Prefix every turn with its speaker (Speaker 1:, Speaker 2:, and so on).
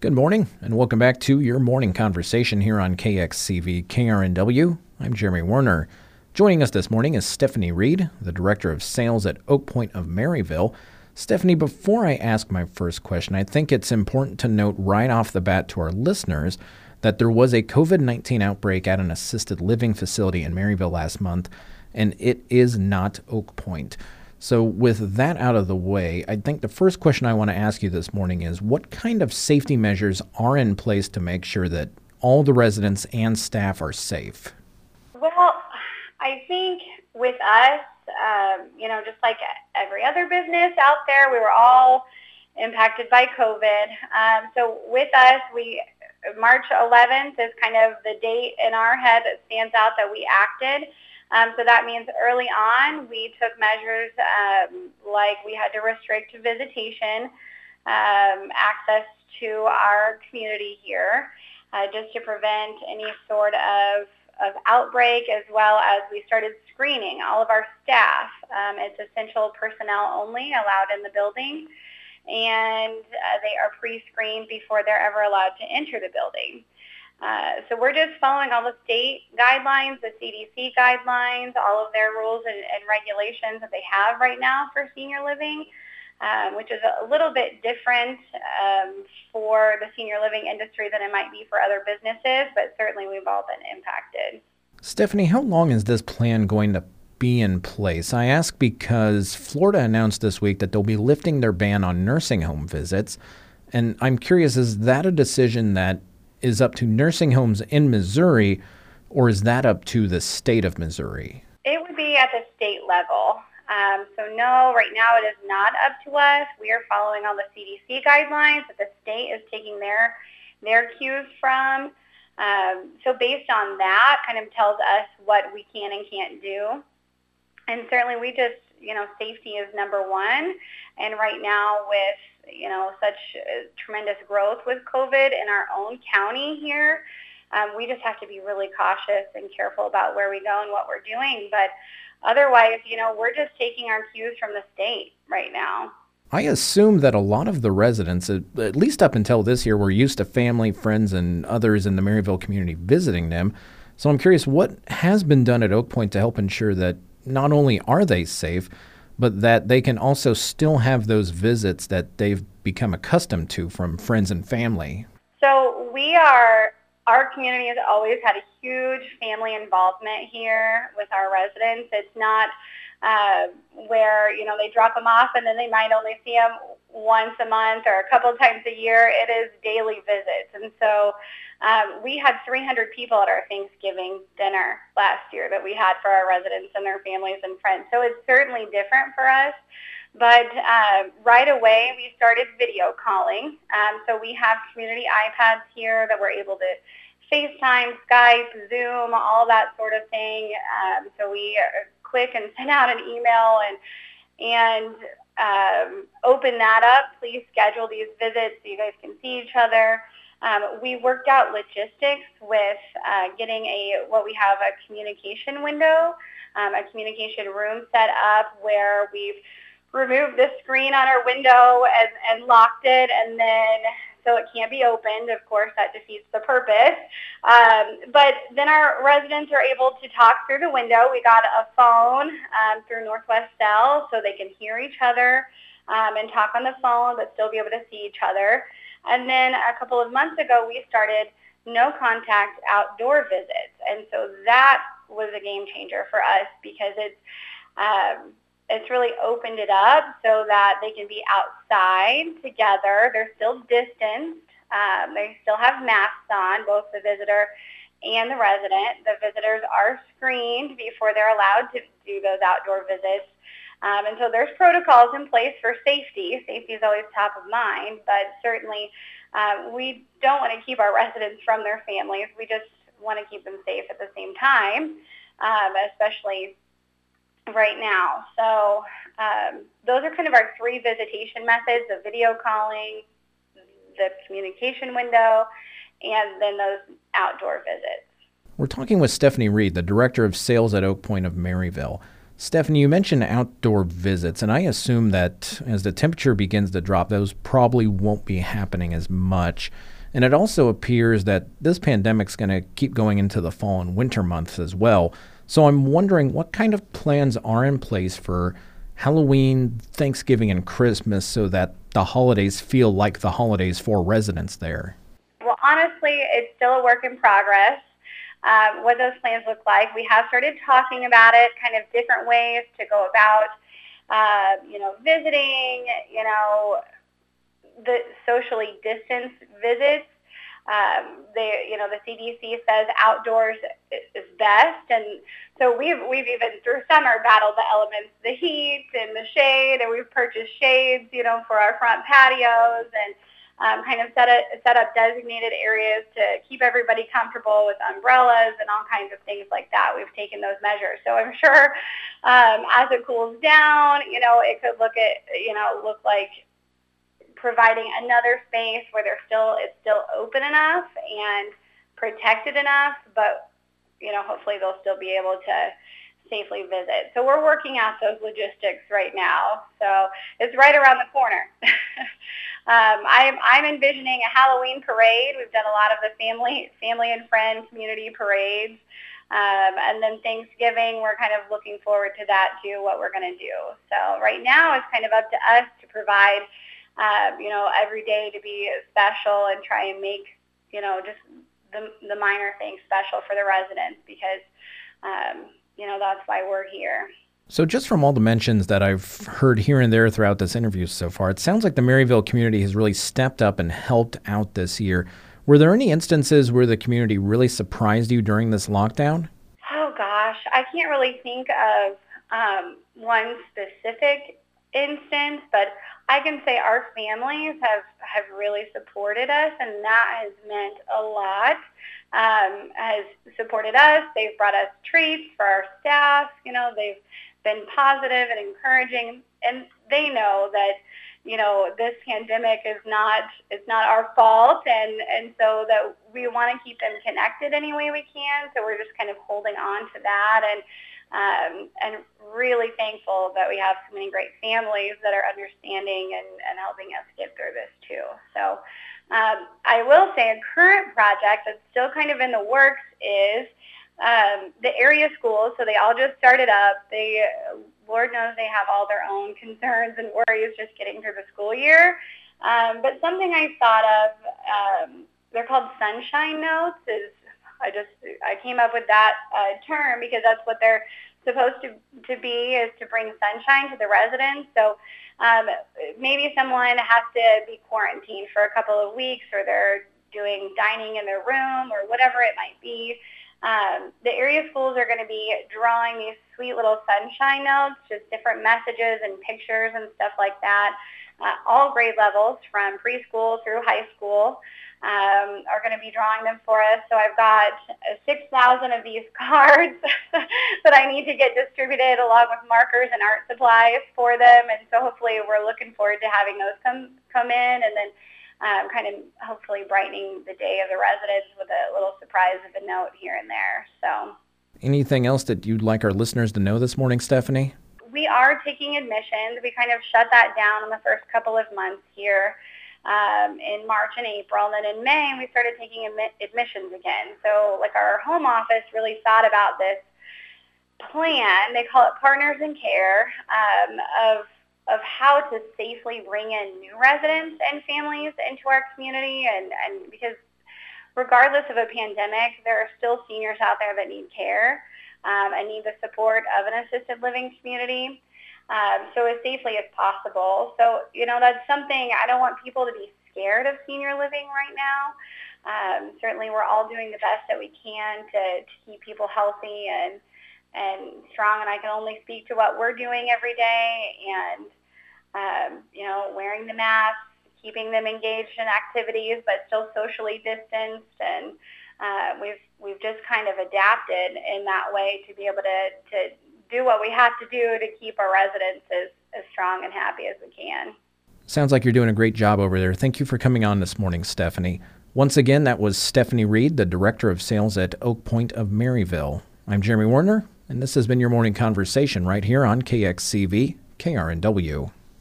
Speaker 1: Good morning, and welcome back to your morning conversation here on KXCV KRNW. I'm Jeremy Werner. Joining us this morning is Stephanie Reed, the Director of Sales at Oak Point of Maryville. Stephanie, before I ask my first question, I think it's important to note right off the bat to our listeners that there was a COVID-19 outbreak at an assisted living facility in Maryville last month, and it is not Oak Point. So with that out of the way, I think the first question I want to ask you this morning is what kind of safety measures are in place to make sure that all the residents and staff are safe?
Speaker 2: Well, I think with us, just like every other business out there, we were all impacted by COVID. So with us, March 11th is kind of the date in our head that stands out that we acted. So that means early on, we took measures like we had to restrict visitation, access to our community here, just to prevent any sort of outbreak, as well as we started screening all of our staff. It's essential personnel only allowed in the building, and they are pre-screened before they're ever allowed to enter the building. So we're just following all the state guidelines, the CDC guidelines, all of their rules and regulations that they have right now for senior living, which is a little bit different for the senior living industry than it might be for other businesses, but certainly we've all been impacted.
Speaker 1: Stephanie, how long is this plan going to be in place? I ask because Florida announced this week that they'll be lifting their ban on nursing home visits, and I'm curious, is that a decision that is up to nursing homes in Missouri, or is that up to the state of Missouri?
Speaker 2: It would be at the state level. So no, right now it is not up to us. We are following all the CDC guidelines that the state is taking their cues from. So based on that, kind of tells us what we can and can't do. And certainly we just, safety is number one. And right now with such tremendous growth with COVID in our own county here, we just have to be really cautious and careful about where we go and what we're doing. But otherwise, we're just taking our cues from the state right now.
Speaker 1: I assume that a lot of the residents, at least up until this year, were used to family, friends, and others in the Maryville community visiting them. So I'm curious, what has been done at Oak Point to help ensure that not only are they safe, but that they can also still have those visits that they've become accustomed to from friends and family?
Speaker 2: So our community has always had a huge family involvement here with our residents. It's not where, they drop them off and then they might only see them once a month or a couple of times a year. It is daily visits. And so we had 300 people at our Thanksgiving dinner last year that we had for our residents and their families and friends. So it's certainly different for us. But right away, we started video calling. So we have community iPads here that we're able to FaceTime, Skype, Zoom, all that sort of thing. So we click and send out an email and open that up. Please schedule these visits so you guys can see each other. We worked out logistics with getting what we have a communication window, a communication room set up where we've removed the screen on our window and locked it, and then so it can't be opened. Of course, that defeats the purpose. But then our residents are able to talk through the window. We got a phone through Northwest Cell so they can hear each other and talk on the phone, but still be able to see each other. And then a couple of months ago, we started no contact outdoor visits. And so that was a game changer for us because it's really opened it up so that they can be outside together. They're still distanced. They still have masks on, both the visitor and the resident. The visitors are screened before they're allowed to do those outdoor visits. And so there's protocols in place for safety. Safety is always top of mind, but certainly we don't want to keep our residents from their families. We just want to keep them safe at the same time, especially right now. So those are kind of our three visitation methods: the video calling, the communication window, and then those outdoor visits.
Speaker 1: We're talking with Stephanie Reed, the Director of Sales at Oak Point of Maryville. Stephanie, you mentioned outdoor visits, and I assume that as the temperature begins to drop, those probably won't be happening as much. And it also appears that this pandemic's going to keep going into the fall and winter months as well. So I'm wondering what kind of plans are in place for Halloween, Thanksgiving, and Christmas so that the holidays feel like the holidays for residents there.
Speaker 2: Well, honestly, it's still a work in progress. What those plans look like. We have started talking about it, kind of different ways to go about, visiting, the socially distanced visits. The CDC says outdoors is best, and so we've even through summer battled the elements, the heat and the shade, and we've purchased shades, for our front patios and kind of set up designated areas to keep everybody comfortable with umbrellas and all kinds of things like that. We've taken those measures, so I'm sure as it cools down, it could look like providing another space where it's still open enough and protected enough, but hopefully they'll still be able to safely visit. So we're working out those logistics right now. So it's right around the corner. I'm envisioning a Halloween parade. We've done a lot of the family and friend community parades. And then Thanksgiving, we're kind of looking forward to that too, what we're going to do. So right now it's kind of up to us to provide, every day to be special and try and make, just the minor things special for the residents because, that's why we're here.
Speaker 1: So just from all the mentions that I've heard here and there throughout this interview so far, it sounds like the Maryville community has really stepped up and helped out this year. Were there any instances where the community really surprised you during this lockdown?
Speaker 2: Oh, gosh. I can't really think of one specific instance, but I can say our families have really supported us, and that has meant a lot. Has supported us. They've brought us treats for our staff. They've been positive and encouraging, and they know that this pandemic is not our fault, and so that we want to keep them connected any way we can. So we're just kind of holding on to that, and really thankful that we have so many great families that are understanding and helping us get through this too. So I will say a current project that's still kind of in the works is the area schools. So they all just started up. Lord knows they have all their own concerns and worries just getting through the school year. But something I thought of, they're called sunshine notes. I came up with that term because that's what they're supposed to be, is to bring sunshine to the residents. So maybe someone has to be quarantined for a couple of weeks, or they're doing dining in their room, or whatever it might be. The area schools are going to be drawing these sweet little sunshine notes, just different messages and pictures and stuff like that. All grade levels from preschool through high school are going to be drawing them for us. So I've got 6,000 of these cards that I need to get distributed, along with markers and art supplies for them. And so hopefully we're looking forward to having those come in, and then kind of hopefully brightening the day of the residents with a little surprise of a note here and there. So,
Speaker 1: anything else that you'd like our listeners to know this morning, Stephanie?
Speaker 2: We are taking admissions. We kind of shut that down in the first couple of months here in March and April. And then in May, we started taking admissions again. So like our home office really thought about this plan. They call it Partners in Care, of how to safely bring in new residents and families into our community. And because regardless of a pandemic, there are still seniors out there that need care and need the support of an assisted living community, so as safely as possible. So, that's something, I don't want people to be scared of senior living right now. Certainly we're all doing the best that we can to keep people healthy and strong, and I can only speak to what we're doing every day, and wearing the masks, keeping them engaged in activities, but still socially distanced, and we've just kind of adapted in that way to be able to do what we have to do to keep our residents as strong and happy as we can.
Speaker 1: Sounds like you're doing a great job over there. Thank you for coming on this morning, Stephanie. Once again, that was Stephanie Reed, the Director of Sales at Oak Point of Maryville. I'm Jeremy Warner, And this has been your morning conversation right here on KXCV KRNW.